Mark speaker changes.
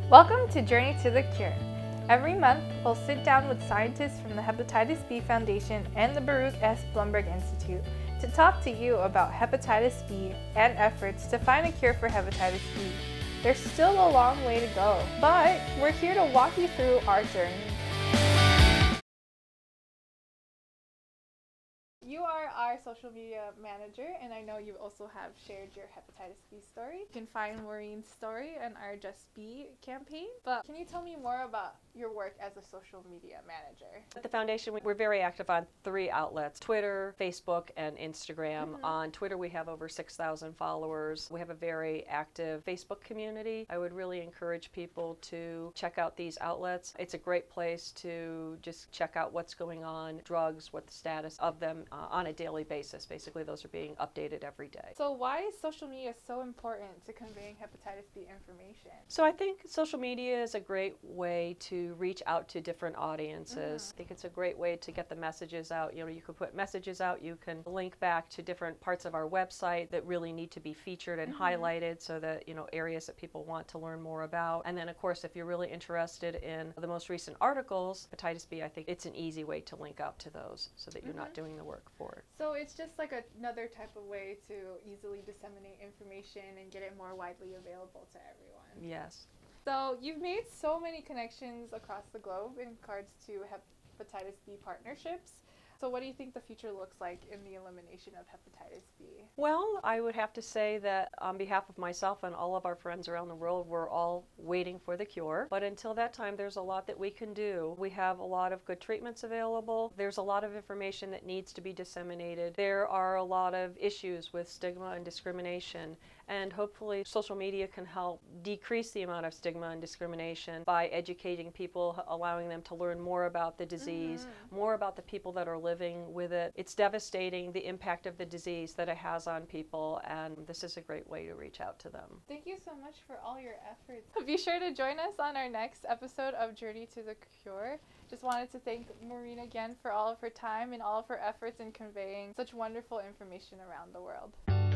Speaker 1: Welcome to Journey to the Cure. Every month, we'll sit down with scientists from the Hepatitis B Foundation and the Baruch S. Blumberg Institute to talk to you about hepatitis B and efforts to find a cure for hepatitis B. There's still a long way to go, but we're here to walk you through our journey. You are our social media manager, and I know you also have shared your hepatitis B story. You can find Maureen's story on our Just Be campaign. But can you tell me more about your work as a social media manager?
Speaker 2: At the foundation, we're very active on 3 outlets: Twitter, Facebook, and Instagram. On Twitter, we have over 6,000 followers. We have a very active Facebook community. I would really encourage people to check out these outlets. It's a great place to just check out what's going on, drugs, what the status of them on a daily basis. Basically, those are being updated every day.
Speaker 1: So why is social media so important to conveying hepatitis B information?
Speaker 2: So I think social media is a great way to reach out to different audiences. I think it's a great way to get the messages out. You know, you can put messages out, you can link back to different parts of our website that really need to be featured and highlighted so that, you know, areas that people want to learn more about. And then, of course, if you're really interested in the most recent articles, hepatitis B, I think it's an easy way to link out to those so that you're not doing the work for it.
Speaker 1: So it's just like another type of way to easily disseminate information and get it more widely available to everyone.
Speaker 2: Yes.
Speaker 1: So you've made so many connections across the globe in regards to hepatitis B partnerships. So what do you think the future looks like in the elimination of hepatitis B?
Speaker 2: Well, I would have to say that on behalf of myself and all of our friends around the world, we're all waiting for the cure. But until that time, there's a lot that we can do. We have a lot of good treatments available. There's a lot of information that needs to be disseminated. There are a lot of issues with stigma and discrimination. And hopefully social media can help decrease the amount of stigma and discrimination by educating people, allowing them to learn more about the disease, more about the people that are living with it. It's devastating, the impact of the disease that it has on people, and this is a great way to reach out to them.
Speaker 1: Thank you so much for all your efforts. Be sure to join us on our next episode of Journey to the Cure. Just wanted to thank Maureen again for all of her time and all of her efforts in conveying such wonderful information around the world.